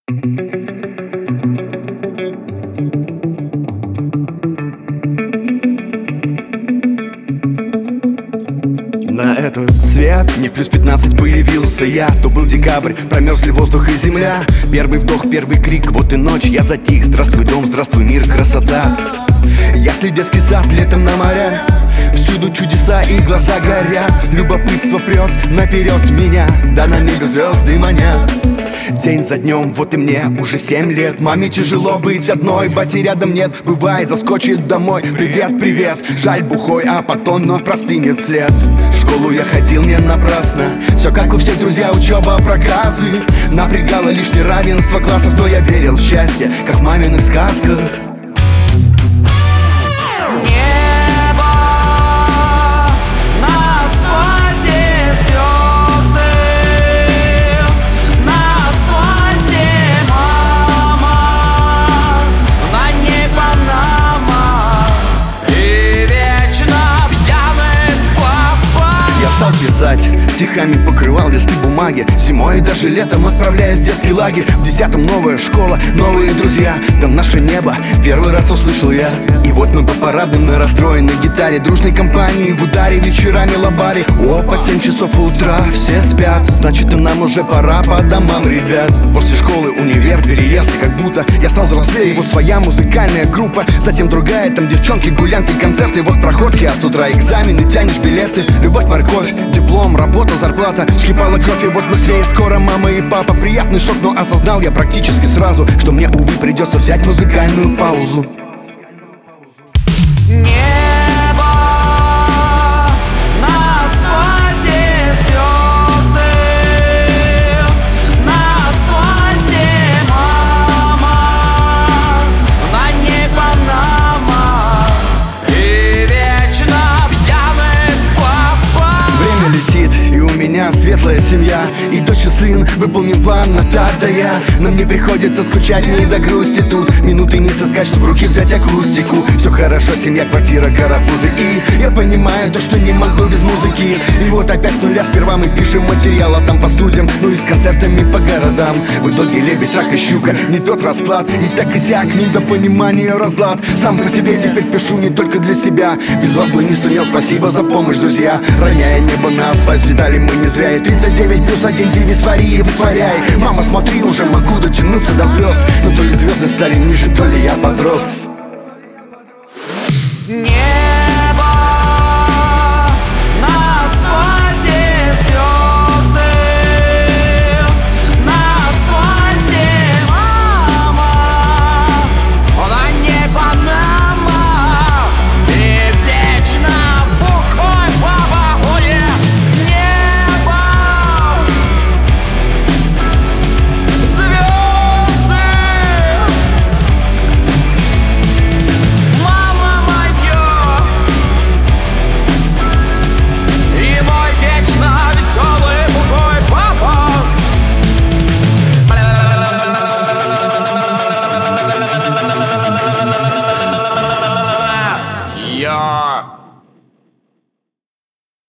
На этот свет не в плюс 15 появился я. То был декабрь, промерзли воздух и земля. Первый вдох, первый крик, вот и ночь, я затих. Здравствуй, дом, здравствуй, мир, красота. Ясли, детский сад, летом на моря. Всюду чудеса и глаза горят. Любопытство прет наперед меня, да на небе звезды манят. День за днем, вот и мне уже 7 лет. Маме тяжело быть одной, бати рядом нет. Бывает, заскочит домой, привет, привет. Жаль бухой, а потом вновь простынет след. В школу я ходил не напрасно. Все как у всех, друзья, учеба, проказы. Напрягало лишь неравенство классов, но я верил в счастье, как в маминых сказках. Стал писать, стихами покрывал листы бумаги. Зимой и даже летом отправляясь в детский лагерь. В 10-м новая школа, новые друзья. Там наше небо, первый раз услышал я. И вот мы по парадным на расстроенной гитаре, дружной компании в ударе, вечерами лобали. О, по 7 часов утра все спят, значит и нам уже пора по домам, ребят. После школы универ, переезд, и как будто я стал взрослее. И вот своя музыкальная группа, затем другая, там девчонки, гулянки, концерты. Вот проходки, а с утра экзамены, тянешь билеты. Любовь, морковь, диплом, работа, зарплата. Вскипала кровь, и вот быстрее скоро мама и папа. Приятный шок, но осознал я практически сразу, что мне, увы, придется взять музыкальную паузу. Светлая семья, и дочь и сын, выполним план на так да я. Нам не приходится скучать, не до грусти тут. Минуты не сыскать, чтоб в руки взять акустику. Все хорошо, семья, квартира, карапузы. И я понимаю то, что не могу без музыки. И вот опять с нуля сперва мы пишем материал, а там по студиям, ну и с концертами по городам. В итоге лебедь, рак и щука, не тот расклад. И так и сяк, недопонимание, разлад. Сам по себе теперь пишу не только для себя. Без вас бы не сумел, спасибо за помощь, друзья. Роняя небо на асфальт, взлетали мы не зря. И 39 плюс 1 девиз, твори и вытворяй. Мама, смотри, уже могу дотянуться до звезд. Но то ли звезды стали ниже, то ли я подрос. Не